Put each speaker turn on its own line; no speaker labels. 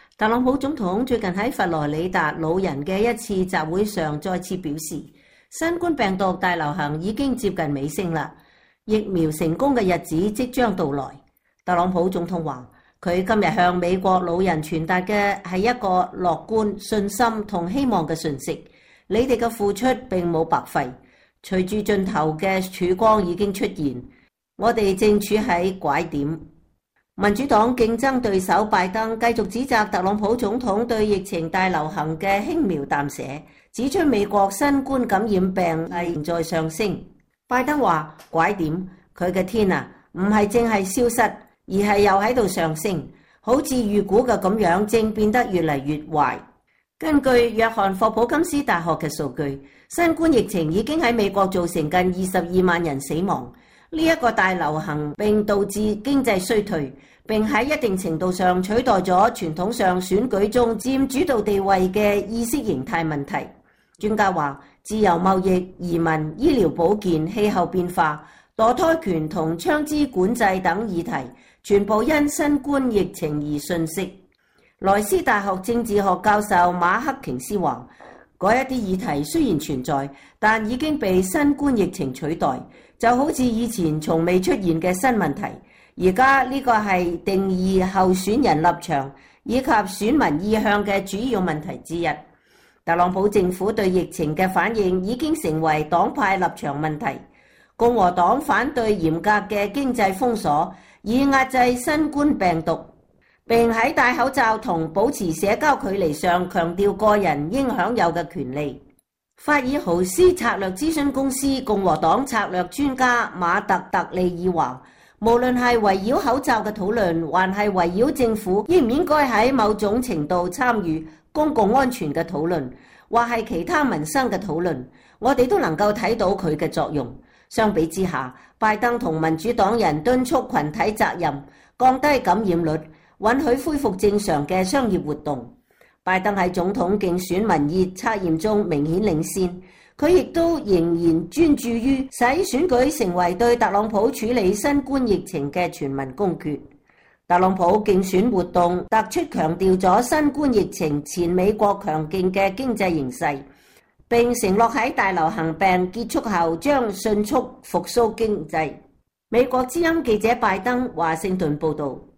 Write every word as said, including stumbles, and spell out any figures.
特朗普總統最近喺佛羅里達老人嘅一次集會上再次表示，新冠病毒大流行已經接近尾聲啦，疫苗成功嘅日子即將到來。特朗普總統話，佢今日向美國老人傳達嘅係一個樂觀、信心同希望嘅訊息。你哋嘅付出並冇白費，隨住盡頭嘅曙光已經出現，我哋正處喺拐點。民主黨競爭對手拜登繼續指責特朗普總統對疫情大流行嘅輕描淡寫，指出美國新冠感染病例仍在上升。拜登話：拐點，佢嘅天啊，唔係淨係消失，而係又喺度上升，好似預估嘅咁樣，正變得越嚟越壞。根據約翰霍普金斯大學嘅數據，新冠疫情已經喺美國造成近二十二萬人死亡。呢一個大流行並導致經濟衰退，並喺一定程度上取代咗傳統上選舉中佔主導地位嘅意識形態問題。專家話，自由貿易、移民、醫療保健、氣候變化、墮胎權同槍支管制等議題，全部因新冠疫情而遜色。萊斯大學政治學教授馬克瓊斯話，嗰一啲議題雖然存在，但已經被新冠疫情取代，就好似以前從未出現嘅新問題。而家呢個係定義候選人立場以及選民意向嘅主要問題之一。特朗普政府對疫情嘅反應已經成為黨派立場問題。共和黨反對嚴格嘅經濟封鎖，以壓制新冠病毒，並喺戴口罩同保持社交距離上強調個人應享有嘅權利。法爾豪斯策略諮詢公司共和黨策略專家馬特特利爾話，無論係圍繞口罩嘅討論，還係圍繞政府應唔應該喺某種程度參與公共安全嘅討論，或係其他民生嘅討論，我哋都能夠睇到佢嘅作用。相比之下，拜登同民主黨人敦促群體責任，降低感染率，允許恢復正常嘅商業活動。拜登喺總統競選民意測驗中明顯領先，佢亦都仍然專注於使選舉成為對特朗普處理新冠疫情嘅全民公決。特朗普競選活動突出強調咗新冠疫情前美國強勁嘅經濟形勢，並承諾喺大流行病結束後將迅速復甦經濟。美國之音記者拜登華盛頓報導。